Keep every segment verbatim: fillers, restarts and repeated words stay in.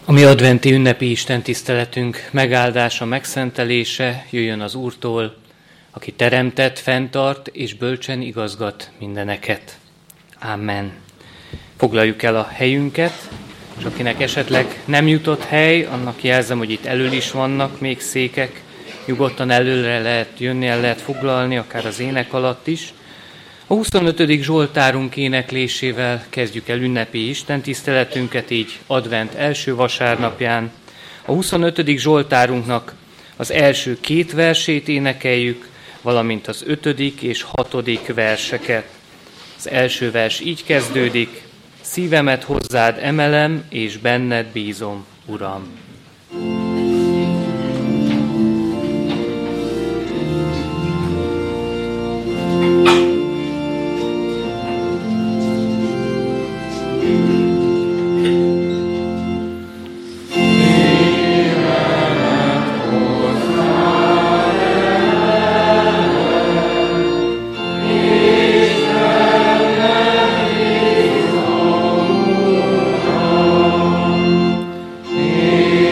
A mi adventi ünnepi istentiszteletünk megáldása, megszentelése jöjjön az Úrtól, aki teremtett, fenntart és bölcsen igazgat mindeneket. Amen. Foglaljuk el a helyünket, és akinek esetleg nem jutott hely, annak jelzem, hogy itt elől is vannak még székek, nyugodtan előre lehet jönni, el lehet foglalni, akár az ének alatt is. A huszonötödik Zsoltárunk éneklésével kezdjük el ünnepi istentiszteletünket, így advent első vasárnapján. A huszonötödik Zsoltárunknak az első két versét énekeljük, valamint az ötödik és hatodik verseket. Az első vers így kezdődik: szívemet hozzád emelem, és benned bízom, Uram. Yeah.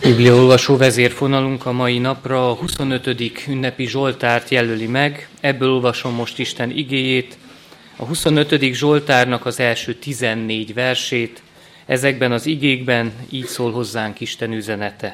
Bibliaolvasó vezérfonalunk a mai napra a huszonötödik ünnepi Zsoltárt jelöli meg. Ebből olvasom most Isten igéjét. A huszonötödik Zsoltárnak az első tizennégy versét. Ezekben az igékben így szól hozzánk Isten üzenete.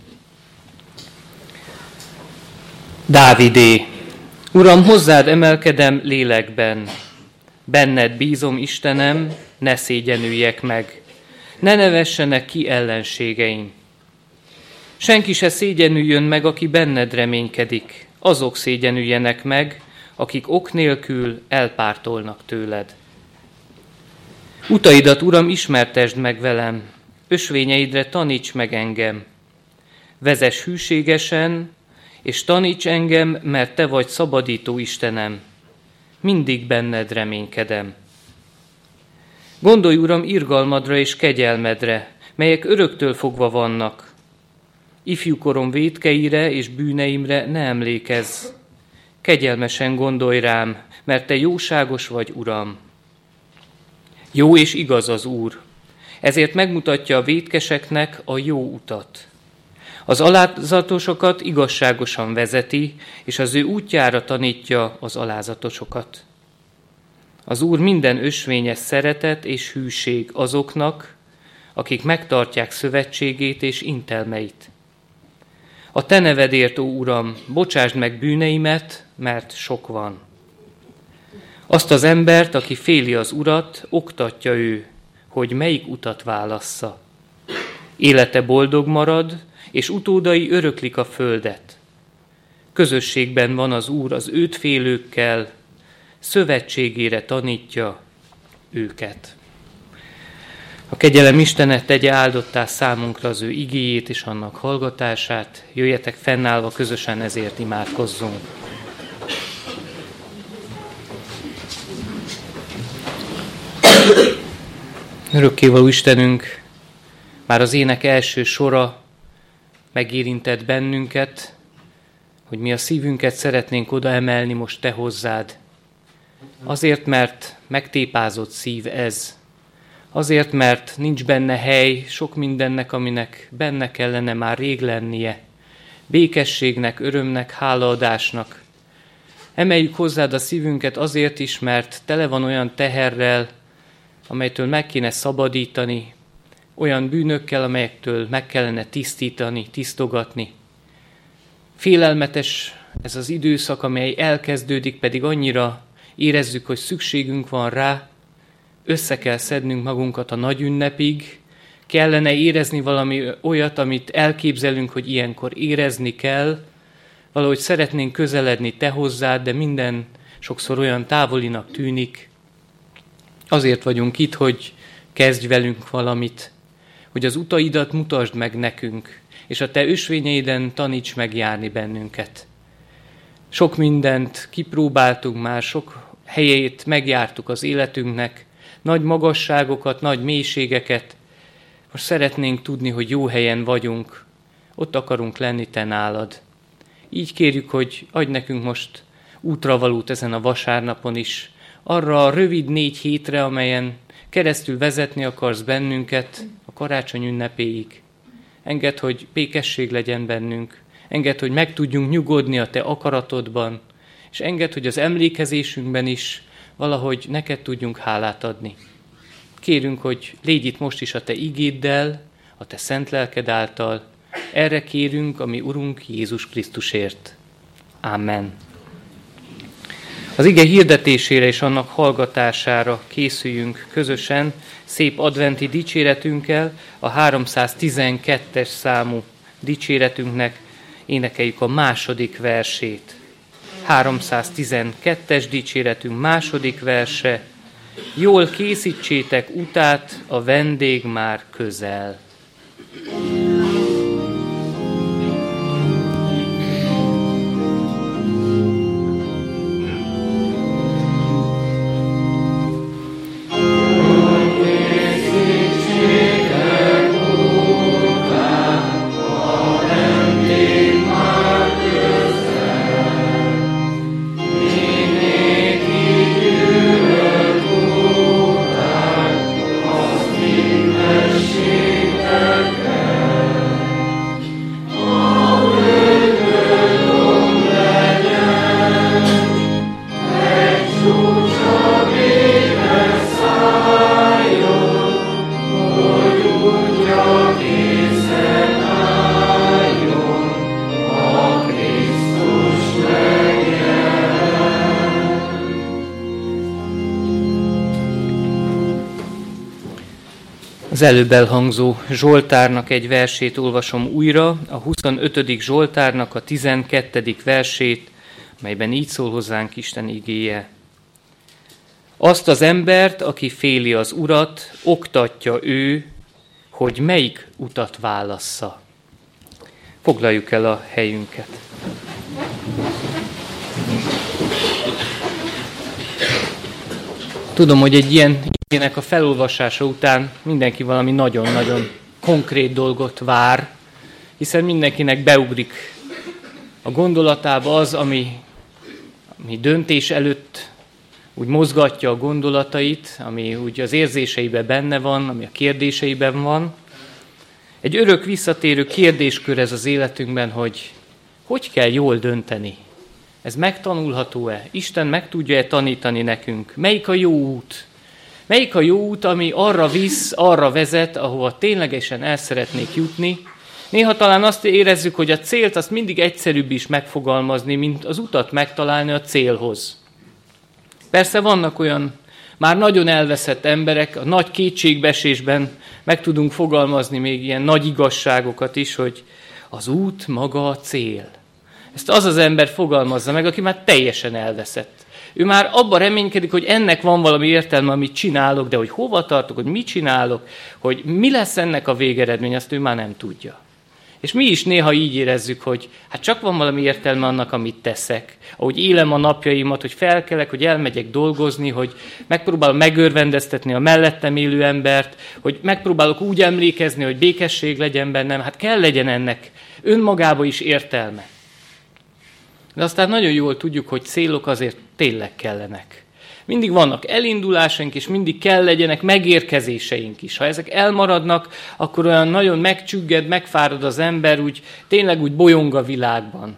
Dávidé, Uram, hozzád emelkedem lélekben. Benned bízom, Istenem, ne szégyenüljek meg. Ne nevessenek ki ellenségeim. Senki se szégyenüljön meg, aki benned reménykedik. Azok szégyenüljenek meg, akik ok nélkül elpártolnak tőled. Utaidat, Uram, ismertesd meg velem, ösvényeidre taníts meg engem. Vezess hűségesen, és taníts engem, mert te vagy szabadító Istenem. Mindig benned reménykedem. Gondolj, Uram, irgalmadra és kegyelmedre, melyek öröktől fogva vannak. Ifjúkorom vétkeire és bűneimre ne emlékezz. Kegyelmesen gondolj rám, mert te jóságos vagy, Uram. Jó és igaz az Úr, ezért megmutatja a vétkeseknek a jó utat. Az alázatosokat igazságosan vezeti, és az ő útjára tanítja az alázatosokat. Az Úr minden ösvényes szeretet és hűség azoknak, akik megtartják szövetségét és intelmeit. A te nevedért, ó Uram, bocsásd meg bűneimet, mert sok van. Azt az embert, aki féli az Urat, oktatja ő, hogy melyik utat válassza. Élete boldog marad, és utódai öröklik a földet. Közösségben van az Úr az őt félőkkel, szövetségére tanítja őket. A kegyelem Istene tegye áldottá számunkra az ő igéjét és annak hallgatását. Jöjjetek fennállva, közösen ezért imádkozzunk. Örökkévaló Istenünk, már az ének első sora megérintett bennünket, hogy mi a szívünket szeretnénk oda emelni most te hozzád. Azért, mert megtépázott szív ez. Azért, mert nincs benne hely sok mindennek, aminek benne kellene már rég lennie. Békességnek, örömnek, hálaadásnak. Emeljük hozzád a szívünket azért is, mert tele van olyan teherrel, amelytől meg kéne szabadítani, olyan bűnökkel, amelyektől meg kellene tisztítani, tisztogatni. Félelmetes ez az időszak, amely elkezdődik, pedig annyira érezzük, hogy szükségünk van rá, össze kell szednünk magunkat a nagy ünnepig, kellene érezni valami olyat, amit elképzelünk, hogy ilyenkor érezni kell, valahogy szeretnénk közeledni te hozzád, de minden sokszor olyan távolinak tűnik. Azért vagyunk itt, hogy kezdj velünk valamit, hogy az utaidat mutasd meg nekünk, és a te ösvényeiden taníts meg járni bennünket. Sok mindent kipróbáltunk már, sok helyét megjártuk az életünknek, nagy magasságokat, nagy mélységeket. Most szeretnénk tudni, hogy jó helyen vagyunk, ott akarunk lenni te nálad. Így kérjük, hogy adj nekünk most útravalót ezen a vasárnapon is, arra a rövid négy hétre, amelyen keresztül vezetni akarsz bennünket a karácsony ünnepéig. Engedd, hogy békesség legyen bennünk, engedd, hogy meg tudjunk nyugodni a te akaratodban, és engedd, hogy az emlékezésünkben is valahogy neked tudjunk hálát adni. Kérünk, hogy légy itt most is a te igéddel, a te szent lelked által. Erre kérünk, ami Urunk Jézus Krisztusért. Amen. Az ige hirdetésére és annak hallgatására készüljünk közösen szép adventi dicséretünkkel, a háromszáztizenkettes számú dicséretünknek énekeljük a második versét. háromszáztizenkettes dicséretünk második verse. Jól készítsétek utát, a vendég már közel. Amen. Az előbb elhangzó Zsoltárnak egy versét olvasom újra, a huszonötödik Zsoltárnak a tizenkettedik versét, melyben így szól hozzánk Isten igéje. Azt az embert, aki féli az Urat, oktatja ő, hogy melyik utat válassza. Foglaljuk el a helyünket. Tudom, hogy egy ilyen igének a felolvasása után mindenki valami nagyon-nagyon konkrét dolgot vár, hiszen mindenkinek beugrik a gondolatába az, ami, ami döntés előtt úgy mozgatja a gondolatait, ami úgy az érzéseiben benne van, ami a kérdéseiben van. Egy örök visszatérő kérdéskör ez az életünkben, hogy hogy kell jól dönteni. Ez megtanulható-e? Isten meg tudja-e tanítani nekünk? Melyik a jó út? Melyik a jó út, ami arra visz, arra vezet, ahova ténylegesen el szeretnék jutni? Néha talán azt érezzük, hogy a célt azt mindig egyszerűbb is megfogalmazni, mint az utat megtalálni a célhoz. Persze vannak olyan már nagyon elveszett emberek, a nagy kétségbeesésben meg tudunk fogalmazni még ilyen nagy igazságokat is, hogy az út maga a cél. Ezt az az ember fogalmazza meg, aki már teljesen elveszett. Ő már abban reménykedik, hogy ennek van valami értelme, amit csinálok, de hogy hova tartok, hogy mit csinálok, hogy mi lesz ennek a végeredmény, azt ő már nem tudja. És mi is néha így érezzük, hogy hát csak van valami értelme annak, amit teszek. Ahogy élem a napjaimat, hogy felkelek, hogy elmegyek dolgozni, hogy megpróbálom megörvendeztetni a mellettem élő embert, hogy megpróbálok úgy emlékezni, hogy békesség legyen bennem. Hát kell legyen ennek önmagába is értelme. De aztán nagyon jól tudjuk, hogy célok azért tényleg kellenek. Mindig vannak elindulásaink, és mindig kell legyenek megérkezéseink is. Ha ezek elmaradnak, akkor olyan nagyon megcsügged, megfárad az ember, úgy tényleg úgy bolyong a világban.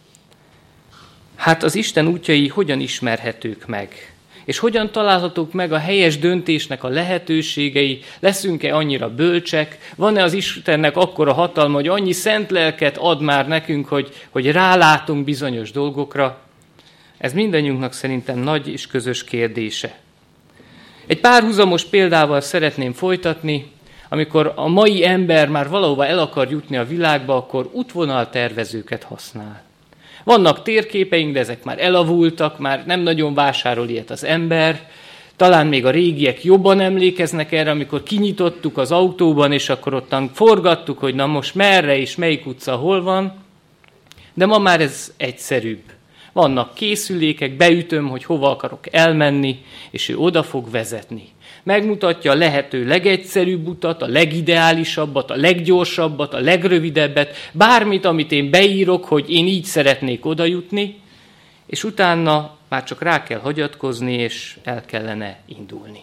Hát az Isten útjai hogyan ismerhetők meg? És hogyan találhatók meg a helyes döntésnek a lehetőségei? Leszünk-e annyira bölcsek? Van-e az Istennek akkora hatalma, hogy annyi szent lelket ad már nekünk, hogy, hogy rálátunk bizonyos dolgokra? Ez mindannyiunknak szerintem nagy és közös kérdése. Egy párhuzamos példával szeretném folytatni, amikor a mai ember már valahova el akar jutni a világba, akkor útvonaltervezőket használ. Vannak térképeink, de ezek már elavultak, már nem nagyon vásárol ilyet az ember. Talán még a régiek jobban emlékeznek erre, amikor kinyitottuk az autóban, és akkor ottan forgattuk, hogy na most merre és melyik utca hol van. De ma már ez egyszerűbb. Vannak készülékek, beütöm, hogy hova akarok elmenni, és ő oda fog vezetni. Megmutatja a lehető legegyszerűbb utat, a legideálisabbat, a leggyorsabbat, a legrövidebbet, bármit, amit én beírok, hogy én így szeretnék oda jutni, és utána már csak rá kell hagyatkozni, és el kellene indulni.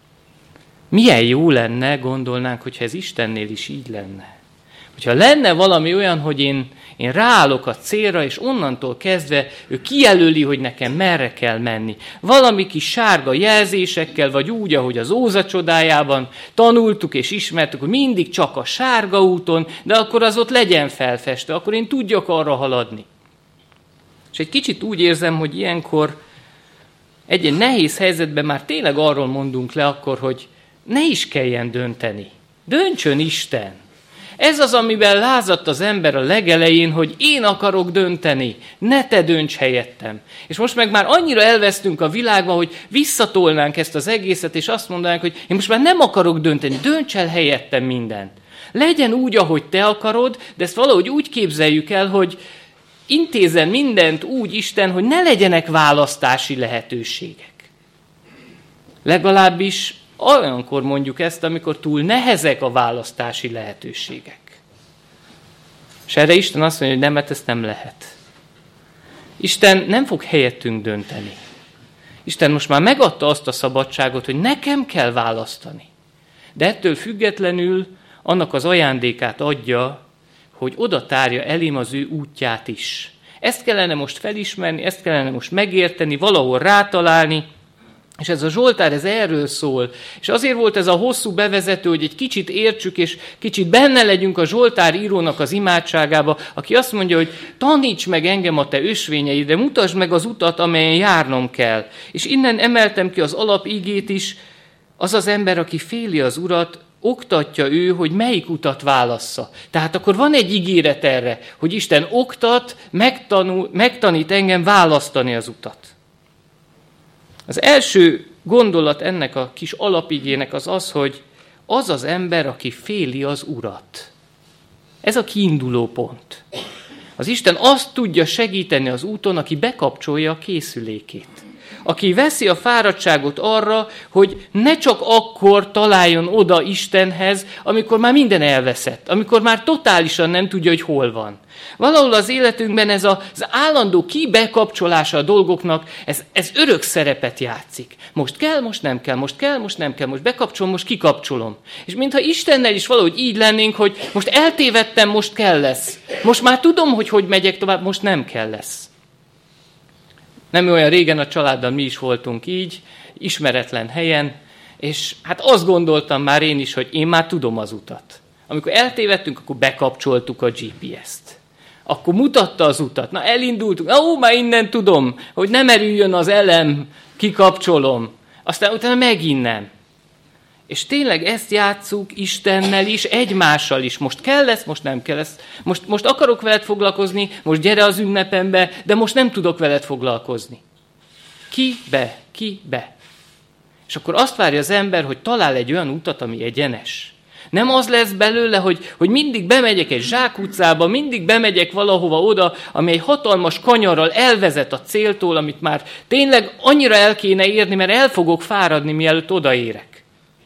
Milyen jó lenne, gondolnánk, hogyha ez Istennél is így lenne. Hogyha lenne valami olyan, hogy én, én ráállok a célra, és onnantól kezdve ő kijelöli, hogy nekem merre kell menni. Valami kis sárga jelzésekkel, vagy úgy, ahogy az Óza csodájában tanultuk és ismertük, hogy mindig csak a sárga úton, de akkor az ott legyen felfestve, akkor én tudjak arra haladni. És egy kicsit úgy érzem, hogy ilyenkor egy-egy nehéz helyzetben már tényleg arról mondunk le akkor, hogy ne is kelljen dönteni. Döntsön Isten. Ez az, amiben lázadt az ember a legelején, hogy én akarok dönteni, ne te dönts helyettem. És most meg már annyira elvesztünk a világba, hogy visszatolnánk ezt az egészet, és azt mondanánk, hogy én most már nem akarok dönteni, dönts el helyettem mindent. Legyen úgy, ahogy te akarod, de ezt valahogy úgy képzeljük el, hogy intézzen mindent úgy Isten, hogy ne legyenek választási lehetőségek. Legalábbis olyankor mondjuk ezt, amikor túl nehezek a választási lehetőségek. És erre Isten azt mondja, hogy nem, mert ezt nem lehet. Isten nem fog helyettünk dönteni. Isten most már megadta azt a szabadságot, hogy nekem kell választani. De ettől függetlenül annak az ajándékát adja, hogy oda tárja elém az ő útját is. Ezt kellene most felismerni, ezt kellene most megérteni, valahol rátalálni, és ez a Zsoltár, ez erről szól. És azért volt ez a hosszú bevezető, hogy egy kicsit értsük, és kicsit benne legyünk a Zsoltár írónak az imádságába, aki azt mondja, hogy taníts meg engem a te ösvényeidre, mutasd meg az utat, amelyen járnom kell. És innen emeltem ki az alapigét is, az az ember, aki féli az Urat, oktatja ő, hogy melyik utat válassza. Tehát akkor van egy ígéret erre, hogy Isten oktat, megtanul, megtanít engem választani az utat. Az első gondolat ennek a kis alapigének az az, hogy az az ember, aki féli az Urat. Ez a kiinduló pont. Az Isten azt tudja segíteni az úton, aki bekapcsolja a készülékét. Aki veszi a fáradtságot arra, hogy ne csak akkor találjon oda Istenhez, amikor már minden elveszett, amikor már totálisan nem tudja, hogy hol van. Valahol az életünkben ez az állandó kibekapcsolása a dolgoknak, ez, ez örök szerepet játszik. Most kell, most nem kell, most kell, most nem kell, most bekapcsolom, most kikapcsolom. És mintha Istennel is valahogy így lennénk, hogy most eltévedtem, most kell lesz. Most már tudom, hogy hogy megyek tovább, most nem kell lesz. Nem olyan régen a családdal mi is voltunk így, ismeretlen helyen, és hát azt gondoltam már én is, hogy én már tudom az utat. Amikor eltévedtünk, akkor bekapcsoltuk a gé pé es-t. Akkor mutatta az utat. Na, elindultunk. Na, ó, már innen tudom, hogy nem erüljön az elem, kikapcsolom. Aztán utána megint nem. És tényleg ezt játsszuk Istennel is, egymással is. Most kell lesz, most nem kell lesz. Most, most akarok veled foglalkozni, most gyere az ünnepembe, de most nem tudok veled foglalkozni. Ki be, ki be. És akkor azt várja az ember, hogy talál egy olyan utat, ami egyenes. Nem az lesz belőle, hogy, hogy mindig bemegyek egy zsákutcába, mindig bemegyek valahova oda, ami egy hatalmas kanyarral elvezet a céltól, amit már tényleg annyira el kéne érni, mert el fogok fáradni, mielőtt odaérek.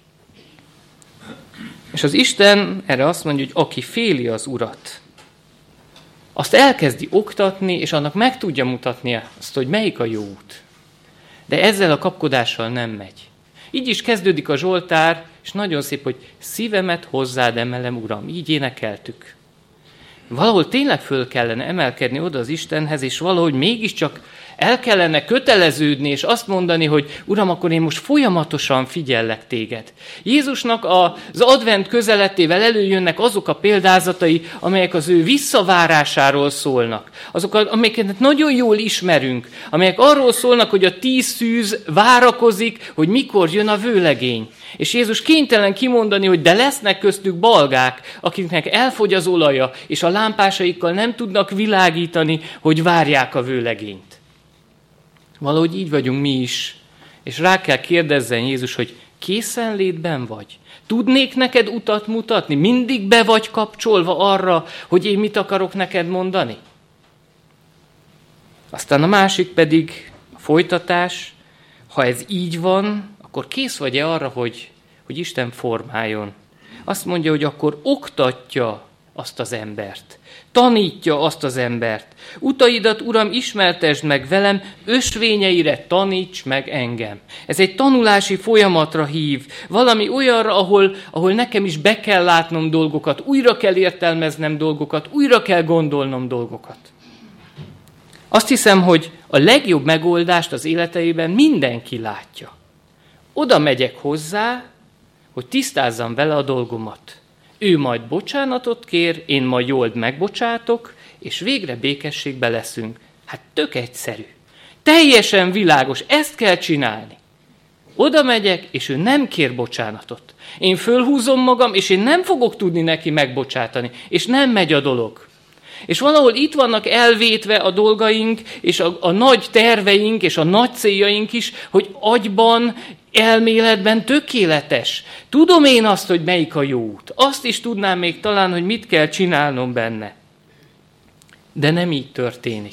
És az Isten erre azt mondja, hogy aki féli az Urat, azt elkezdi oktatni, és annak meg tudja mutatni azt, hogy melyik a jó út. De ezzel a kapkodással nem megy. Így is kezdődik a Zsoltár, és nagyon szép, hogy szívemet hozzád emelem, Uram. Így énekeltük. Valahol tényleg föl kellene emelkedni oda az Istenhez, és valahogy mégiscsak el kellene köteleződni, és azt mondani, hogy Uram, akkor én most folyamatosan figyellek téged. Jézusnak az advent közeletével előjönnek azok a példázatai, amelyek az ő visszavárásáról szólnak. Azok, amelyeket nagyon jól ismerünk, amelyek arról szólnak, hogy a tíz szűz várakozik, hogy mikor jön a vőlegény. És Jézus kénytelen kimondani, hogy de lesznek köztük balgák, akiknek elfogy az olaja, és a lámpásaikkal nem tudnak világítani, hogy várják a vőlegényt. Valahogy így vagyunk mi is, és rá kell kérdezzen Jézus, hogy készenlétben vagy? Tudnék neked utat mutatni? Mindig be vagy kapcsolva arra, hogy én mit akarok neked mondani? Aztán a másik pedig a folytatás, ha ez így van, akkor kész vagy-e arra, hogy, hogy Isten formáljon? Azt mondja, hogy akkor oktatja azt az embert. Tanítja azt az embert. Utaidat, Uram, ismertesd meg velem, ösvényeire taníts meg engem. Ez egy tanulási folyamatra hív. Valami olyanra, ahol, ahol nekem is be kell látnom dolgokat, újra kell értelmeznem dolgokat, újra kell gondolnom dolgokat. Azt hiszem, hogy a legjobb megoldást az életeiben mindenki látja. Oda megyek hozzá, hogy tisztázzam vele a dolgomat. Ő majd bocsánatot kér, én majd jól megbocsátok, és végre békességbe leszünk. Hát tök egyszerű. Teljesen világos, ezt kell csinálni. Oda megyek, és ő nem kér bocsánatot. Én fölhúzom magam, és én nem fogok tudni neki megbocsátani, és nem megy a dolog. És valahol itt vannak elvétve a dolgaink, és a, a nagy terveink, és a nagy céljaink is, hogy agyban, elméletben tökéletes. Tudom én azt, hogy melyik a jó út. Azt is tudnám még talán, hogy mit kell csinálnom benne. De nem így történik.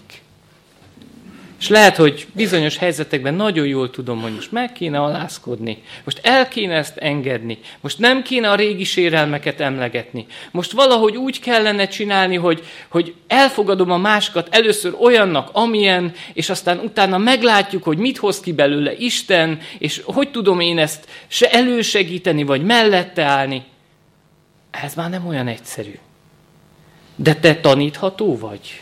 És lehet, hogy bizonyos helyzetekben nagyon jól tudom, hogy most meg kéne alázkodni, most el kéne ezt engedni, most nem kéne a régi sérelmeket emlegetni, most valahogy úgy kellene csinálni, hogy, hogy elfogadom a másikat először olyannak, amilyen, és aztán utána meglátjuk, hogy mit hoz ki belőle Isten, és hogy tudom én ezt se elősegíteni, vagy mellette állni. Ez már nem olyan egyszerű. De te tanítható vagy.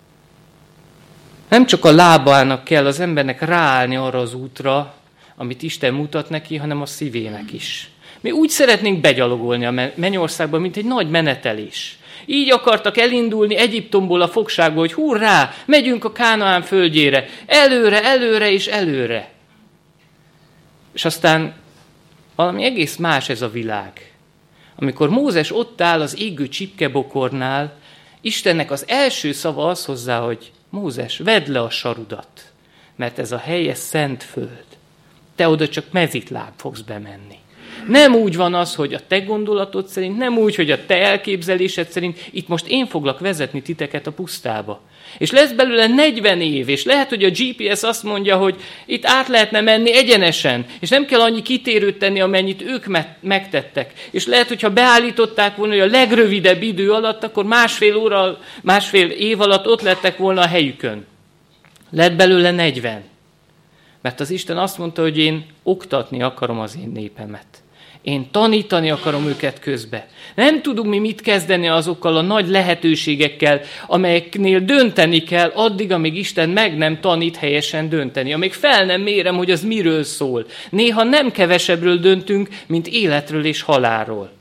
Nem csak a lábának kell az embernek ráállni arra az útra, amit Isten mutat neki, hanem a szívének is. Mi úgy szeretnénk begyalogolni a mennyországba, mint egy nagy menetelés. Így akartak elindulni Egyiptomból a fogságból, hogy hurrá, megyünk a Kánaán földjére, előre, előre és előre. És aztán valami egész más ez a világ. Amikor Mózes ott áll az égő csipkebokornál, Istennek az első szava az hozzá, hogy Mózes, vedd le a sarudat, mert ez a hely, ez szent föld. Te oda csak mezitláb fogsz bemenni. Nem úgy van az, hogy a te gondolatod szerint, nem úgy, hogy a te elképzelésed szerint, itt most én foglak vezetni titeket a pusztába. És lesz belőle negyven év, és lehet, hogy a gé pé es azt mondja, hogy itt át lehetne menni egyenesen, és nem kell annyi kitérőt tenni, amennyit ők megtettek. És lehet, hogyha beállították volna, hogy a legrövidebb idő alatt, akkor másfél óra, másfél év alatt ott lettek volna a helyükön. Lett belőle negyven. Mert az Isten azt mondta, hogy én oktatni akarom az én népemet. Én tanítani akarom őket közbe. Nem tudunk mi mit kezdeni azokkal a nagy lehetőségekkel, amelyeknél dönteni kell addig, amíg Isten meg nem tanít helyesen dönteni. Amíg fel nem mérem, hogy az miről szól. Néha nem kevesebbről döntünk, mint életről és halálról.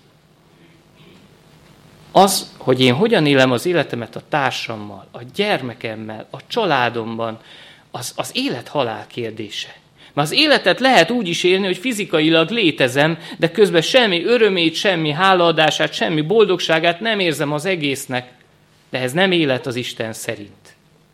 Az, hogy én hogyan élem az életemet a társammal, a gyermekemmel, a családomban, az, az élet-halál kérdése. Mert az életet lehet úgy is élni, hogy fizikailag létezem, de közben semmi örömét, semmi hálaadását, semmi boldogságát nem érzem az egésznek. De ez nem élet az Isten szerint.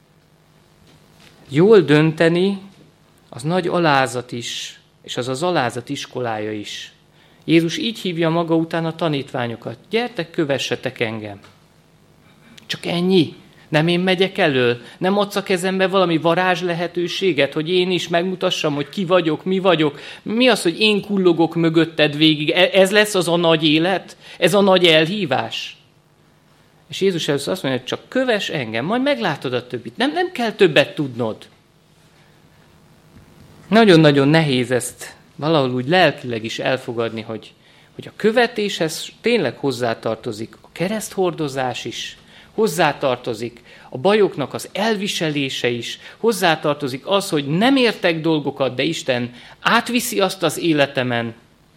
Jól dönteni, az nagy alázat is, és az az alázat iskolája is. Jézus így hívja maga után a tanítványokat. Gyertek, kövessetek engem. Csak ennyi. Nem én megyek elől? Nem adsz a kezembe valami varázs lehetőséget, hogy én is megmutassam, hogy ki vagyok, mi vagyok? Mi az, hogy én kullogok mögötted végig? Ez lesz az a nagy élet? Ez a nagy elhívás? És Jézus először azt mondja, hogy csak kövess engem, majd meglátod a többit. Nem, nem kell többet tudnod. Nagyon-nagyon nehéz ezt valahol úgy lelkileg is elfogadni, hogy, hogy a követéshez tényleg hozzátartozik a kereszthordozás is, hozzátartozik a bajoknak az elviselése is, hozzátartozik az, hogy nem értek dolgokat, de Isten átviszi azt az életemen,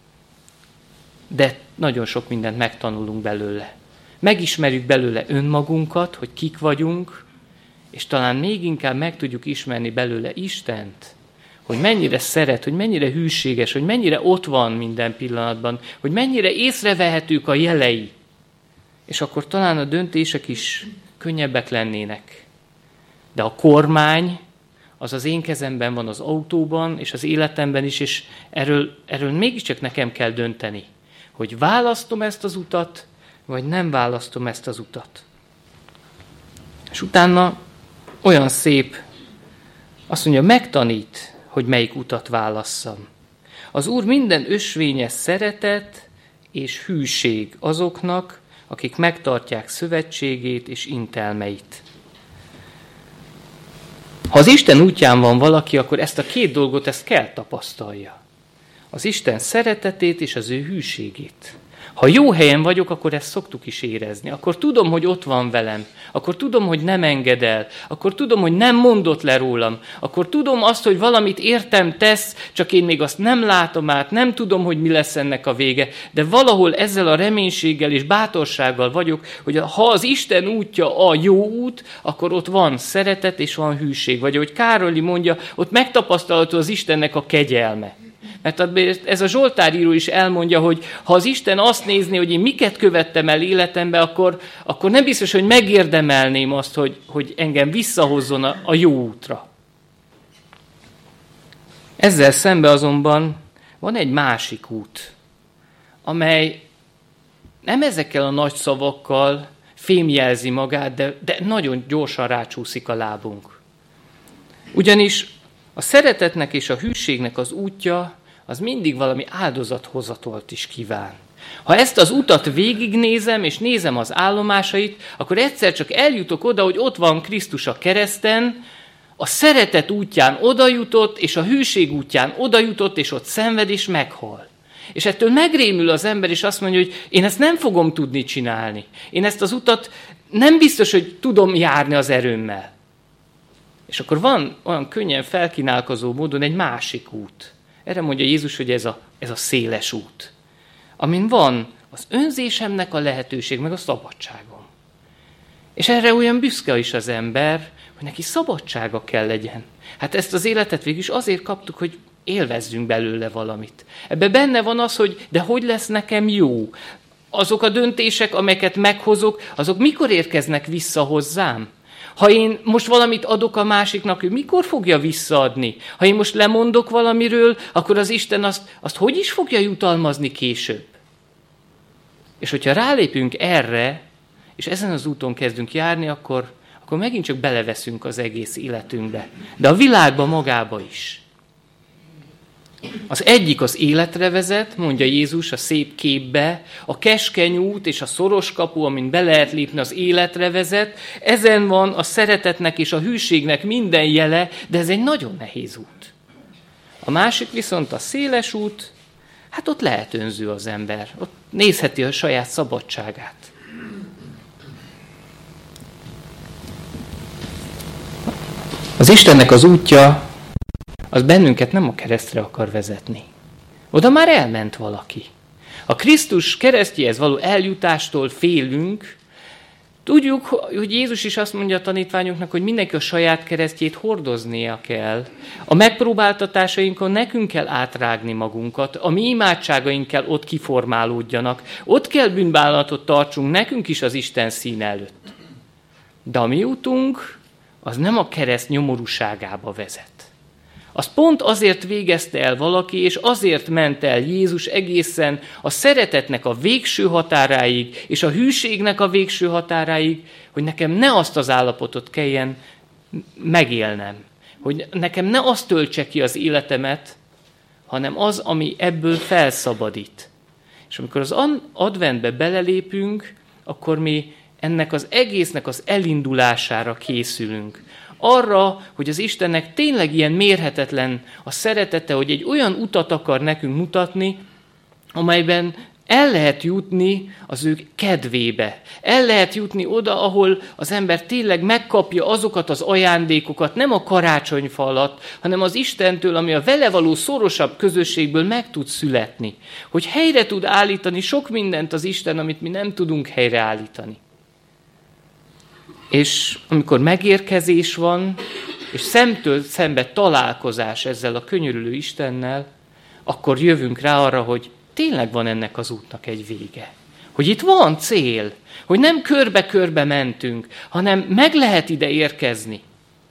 de nagyon sok mindent megtanulunk belőle. Megismerjük belőle önmagunkat, hogy kik vagyunk, és talán még inkább meg tudjuk ismerni belőle Istent, hogy mennyire szeret, hogy mennyire hűséges, hogy mennyire ott van minden pillanatban, hogy mennyire észrevehetők a jelei. És akkor talán a döntések is könnyebbek lennének. De a kormány, az az én kezemben van az autóban, és az életemben is, és erről, erről mégiscsak nekem kell dönteni, hogy választom ezt az utat, vagy nem választom ezt az utat. És utána olyan szép, azt mondja, megtanít, hogy melyik utat válasszam. Az Úr minden ösvényes szeretet és hűség azoknak, akik megtartják szövetségét és intelmeit. Ha az Isten útján van valaki, akkor ezt a két dolgot ezt kell tapasztalja. Az Isten szeretetét és az ő hűségét. Ha jó helyen vagyok, akkor ezt szoktuk is érezni. Akkor tudom, hogy ott van velem. Akkor tudom, hogy nem enged el. Akkor tudom, hogy nem mondott le rólam. Akkor tudom azt, hogy valamit értem tesz, csak én még azt nem látom át, nem tudom, hogy mi lesz ennek a vége. De valahol ezzel a reménységgel és bátorsággal vagyok, hogy ha az Isten útja a jó út, akkor ott van szeretet és van hűség. Vagy ahogy Károli mondja, ott megtapasztalható az Istennek a kegyelme. Mert ez a Zsoltáríró is elmondja, hogy ha az Isten azt nézné, hogy én miket követtem el életembe, akkor, akkor nem biztos, hogy megérdemelném azt, hogy, hogy engem visszahozzon a, a jó útra. Ezzel szemben azonban van egy másik út, amely nem ezekkel a nagy szavakkal fémjelzi magát, de, de nagyon gyorsan rácsúszik a lábunk. Ugyanis a szeretetnek és a hűségnek az útja az mindig valami áldozathozatolt is kíván. Ha ezt az utat végignézem, és nézem az állomásait, akkor egyszer csak eljutok oda, hogy ott van Krisztus a kereszten, a szeretet útján odajutott, és a hűség útján odajutott, és ott szenved, és meghal. És ettől megrémül az ember, és azt mondja, hogy én ezt nem fogom tudni csinálni. Én ezt az utat nem biztos, hogy tudom járni az erőmmel. És akkor van olyan könnyen felkínálkozó módon egy másik út. Erre mondja Jézus, hogy ez a, ez a széles út, amin van az önzésemnek a lehetőség, meg a szabadságom. És erre olyan büszke is az ember, hogy neki szabadsága kell legyen. Hát ezt az életet végül is azért kaptuk, hogy élvezzünk belőle valamit. Ebben benne van az, hogy de hogy lesz nekem jó? Azok a döntések, amelyeket meghozok, azok mikor érkeznek vissza hozzám? Ha én most valamit adok a másiknak, ő mikor fogja visszaadni? Ha én most lemondok valamiről, akkor az Isten azt, azt hogy is fogja jutalmazni később? És hogyha rálépünk erre, és ezen az úton kezdünk járni, akkor, akkor megint csak beleveszünk az egész életünkbe. De a világba magába is. Az egyik az életre vezet, mondja Jézus a szép képbe, a keskeny út és a szoros kapu, amin be lehet lépni, az életre vezet. Ezen van a szeretetnek és a hűségnek minden jele, de ez egy nagyon nehéz út. A másik viszont a széles út, hát ott lehet önző az ember, ott nézheti a saját szabadságát. Az Istennek az útja, az bennünket nem a keresztre akar vezetni. Oda már elment valaki. A Krisztus keresztjéhez való eljutástól félünk. Tudjuk, hogy Jézus is azt mondja a tanítványoknak, hogy mindenki a saját keresztjét hordoznia kell. A megpróbáltatásainkon nekünk kell átrágni magunkat, a mi imádságaink kell ott kiformálódjanak. Ott kell bűnbánatot tartsunk nekünk is az Isten színe előtt. De a mi útunk az nem a kereszt nyomorúságába vezet. Az pont azért végezte el valaki, és azért ment el Jézus egészen a szeretetnek a végső határáig, és a hűségnek a végső határáig, hogy nekem ne azt az állapotot kelljen megélnem. Hogy nekem ne azt töltse ki az életemet, hanem az, ami ebből felszabadít. És amikor az adventbe belelépünk, akkor mi ennek az egésznek az elindulására készülünk. Arra, hogy az Istennek tényleg ilyen mérhetetlen a szeretete, hogy egy olyan utat akar nekünk mutatni, amelyben el lehet jutni az ő kedvébe. El lehet jutni oda, ahol az ember tényleg megkapja azokat az ajándékokat, nem a karácsonyfa alatt, hanem az Istentől, ami a vele való szorosabb közösségből meg tud születni. Hogy helyre tud állítani sok mindent az Isten, amit mi nem tudunk helyreállítani. És amikor megérkezés van, és szemtől szembe találkozás ezzel a könyörülő Istennel, akkor jövünk rá arra, hogy tényleg van ennek az útnak egy vége. Hogy itt van cél, hogy nem körbe-körbe mentünk, hanem meg lehet ide érkezni.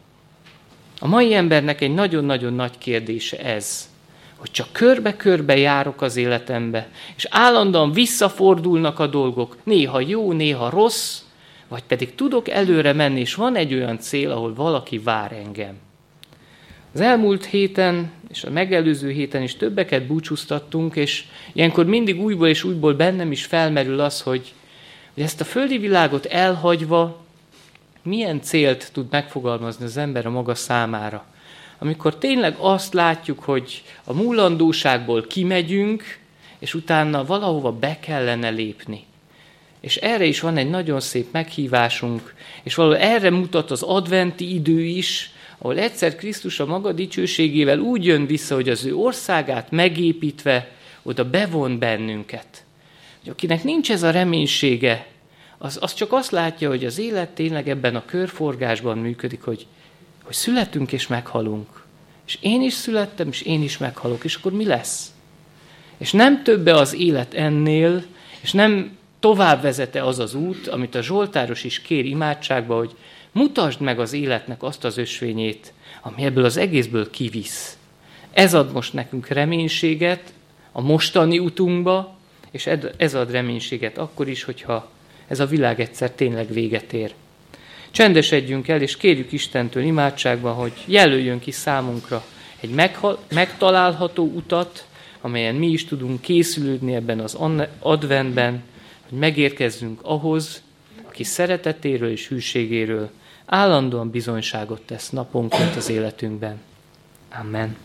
A mai embernek egy nagyon-nagyon nagy kérdése ez, hogy csak körbe-körbe járok az életembe, és állandóan visszafordulnak a dolgok, néha jó, néha rossz, vagy pedig tudok előre menni, és van egy olyan cél, ahol valaki vár engem. Az elmúlt héten, és a megelőző héten is többeket búcsúztattunk, és ilyenkor mindig újból és újból bennem is felmerül az, hogy, hogy ezt a földi világot elhagyva milyen célt tud megfogalmazni az ember a maga számára. Amikor tényleg azt látjuk, hogy a múlandóságból kimegyünk, és utána valahova be kellene lépni. És erre is van egy nagyon szép meghívásunk, és valahol erre mutat az adventi idő is, ahol egyszer Krisztus a maga dicsőségével úgy jön vissza, hogy az ő országát megépítve oda bevon bennünket. Hogy akinek nincs ez a reménysége, az, az csak azt látja, hogy az élet tényleg ebben a körforgásban működik, hogy, hogy születünk és meghalunk. És én is születtem, és én is meghalok, és akkor mi lesz? És nem többe az élet ennél, és nem tovább vezete az az út, amit a Zsoltáros is kér imádságba, hogy mutasd meg az életnek azt az ösvényét, ami ebből az egészből kivisz. Ez ad most nekünk reménységet a mostani utunkba, és ez ad reménységet akkor is, hogyha ez a világ egyszer tényleg véget ér. Csendesedjünk el, és kérjük Istentől imádságban, hogy jelöljön ki számunkra egy meghal- megtalálható utat, amelyen mi is tudunk készülődni ebben az adventben, hogy megérkezzünk ahhoz, aki szeretetéről és hűségéről állandóan bizonyságot tesz naponként az életünkben. Amen.